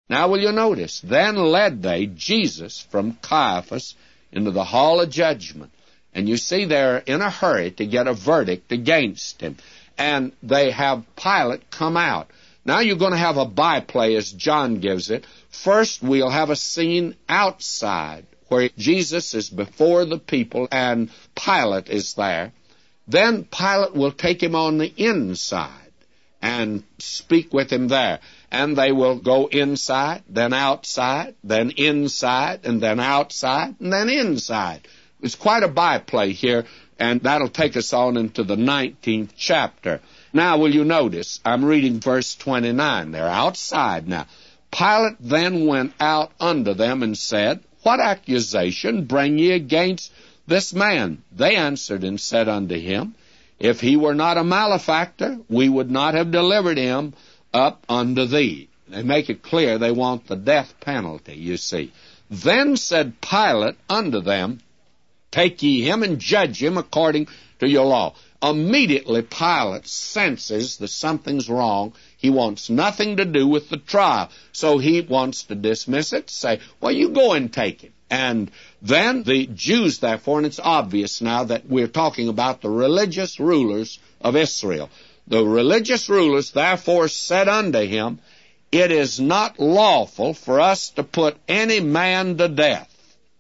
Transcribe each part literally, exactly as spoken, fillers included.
Now will you notice, then led they Jesus from Caiaphas into the hall of judgment. And you see they're in a hurry to get a verdict against him. And they have Pilate come out. Now you're going to have a byplay as John gives it. First we'll have a scene outside where Jesus is before the people and Pilate is there. Then Pilate will take him on the inside and speak with him there. And they will go inside, then outside, then inside, and then outside, and then inside. It's quite a byplay here, and that'll take us on into the nineteenth chapter. Now, will you notice, I'm reading verse twenty-nine. They're outside now. Pilate then went out unto them and said, What accusation bring ye against this man? They answered and said unto him, If he were not a malefactor, we would not have delivered him up unto thee. They make it clear they want the death penalty, you see. Then said Pilate unto them, Take ye him and judge him according to your law. Immediately Pilate senses that something's wrong. He wants nothing to do with the trial. So he wants to dismiss it, say, well, you go and take it. And then the Jews, therefore, and it's obvious now that we're talking about the religious rulers of Israel. The religious rulers, therefore, said unto him, It is not lawful for us to put any man to death.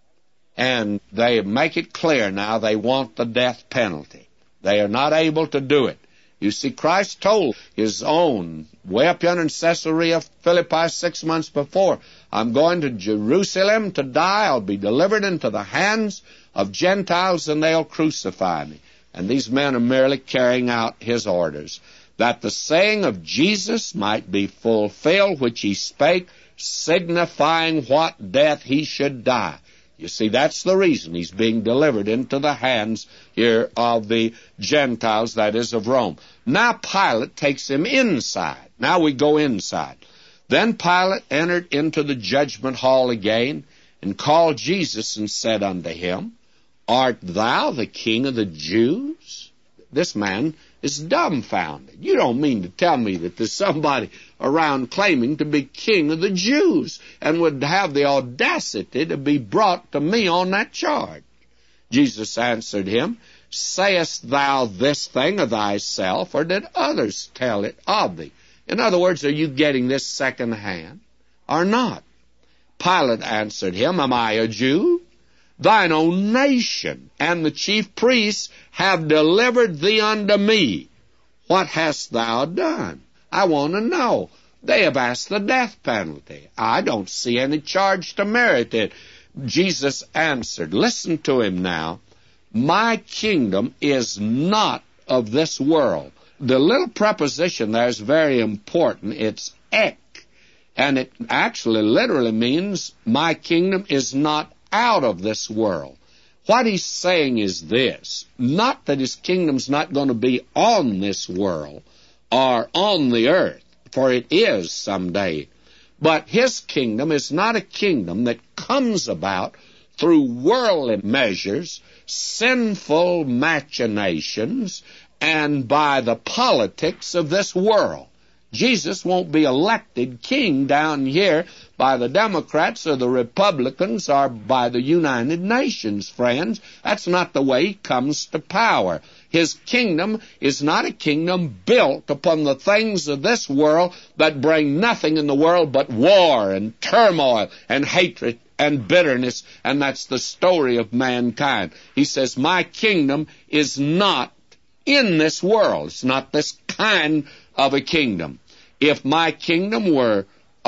And they make it clear now they want the death penalty. They are not able to do it. You see, Christ told his own, way up yonder in Caesarea Philippi six months before, I'm going to Jerusalem to die. I'll be delivered into the hands of Gentiles, and they'll crucify me. And these men are merely carrying out his orders, that the saying of Jesus might be fulfilled, which he spake, signifying what death he should die. You see, that's the reason he's being delivered into the hands here of the Gentiles, that is, of Rome. Now Pilate takes him inside. Now we go inside. Then Pilate entered into the judgment hall again, and called Jesus, and said unto him, Art thou the king of the Jews? This man is dumbfounded. You don't mean to tell me that there's somebody around claiming to be king of the Jews and would have the audacity to be brought to me on that charge? Jesus answered him, Sayest thou this thing of thyself, or did others tell it of thee? In other words, are you getting this second hand or not? Pilate answered him, Am I a Jew? Thine own nation and the chief priests have delivered thee unto me. What hast thou done? I want to know. They have asked the death penalty. I don't see any charge to merit it. Jesus answered, listen to him now, My kingdom is not of this world. The little preposition there is very important. It's ek, and it actually literally means my kingdom is not out of this world. What he's saying is this, not that his kingdom's not going to be on this world or on the earth, for it is someday, but his kingdom is not a kingdom that comes about through worldly measures, sinful machinations, and by the politics of this world. Jesus won't be elected king down here by the Democrats or the Republicans or by the United Nations, friends. That's not the way he comes to power. His kingdom is not a kingdom built upon the things of this world that bring nothing in the world but war and turmoil and hatred and bitterness, and that's the story of mankind. He says, my kingdom is not in this world. It's not this kind of a kingdom. If my kingdom were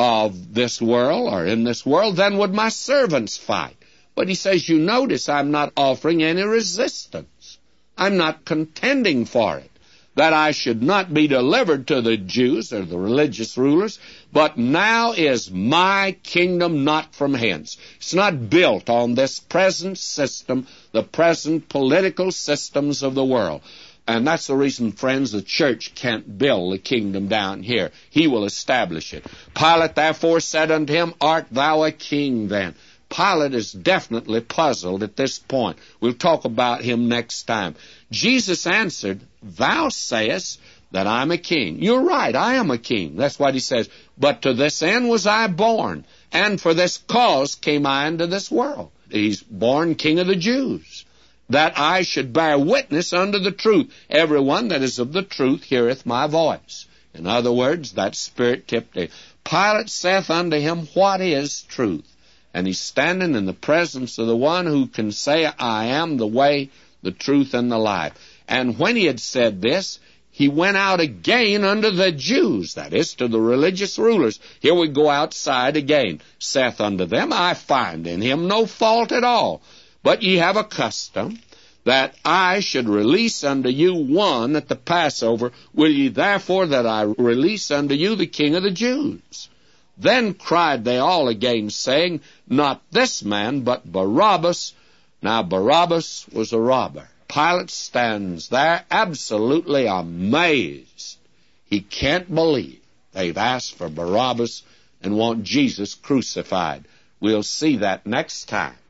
of this world or in this world, then would my servants fight. But he says, you notice I'm not offering any resistance. I'm not contending for it, that I should not be delivered to the Jews or the religious rulers, but now is my kingdom not from hence. It's not built on this present system, the present political systems of the world. And that's the reason, friends, the church can't build the kingdom down here. He will establish it. Pilate therefore said unto him, Art thou a king then? Pilate is definitely puzzled at this point. We'll talk about him next time. Jesus answered, Thou sayest that I'm a king. You're right, I am a king. That's what he says. But to this end was I born, and for this cause came I into this world. He's born King of the Jews, that I should bear witness unto the truth. Everyone that is of the truth heareth my voice. In other words, that spirit tipped him. Pilate saith unto him, What is truth? And he's standing in the presence of the one who can say, I am the way, the truth, and the life. And when he had said this, he went out again unto the Jews, that is, to the religious rulers. Here we go outside again. Saith unto them, I find in him no fault at all. But ye have a custom that I should release unto you one at the Passover. Will ye therefore that I release unto you the King of the Jews? Then cried they all again, saying, Not this man, but Barabbas. Now Barabbas was a robber. Pilate stands there absolutely amazed. He can't believe they've asked for Barabbas and want Jesus crucified. We'll see that next time